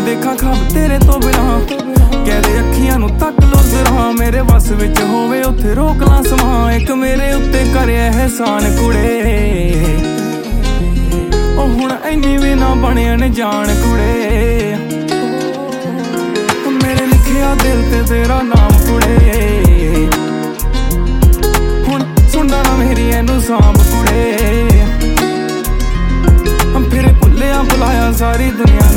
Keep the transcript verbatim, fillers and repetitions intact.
देखा खाब तेरे तो बिना कहदे अखियां नू तक लो जरा मेरे बस विच होवे उत्थे रोक ला समा एक मेरे उत्ते करे एहसान कुड़े ओ हुण इन्नी भी ना बने अनजान कुड़े मेरे लिखिया दिल ते तेरा नाम कुड़े हुण सुनदा ना मेरी एनू सांभ कुड़े फिर भुल्लिया भुलाया सारी दुनिया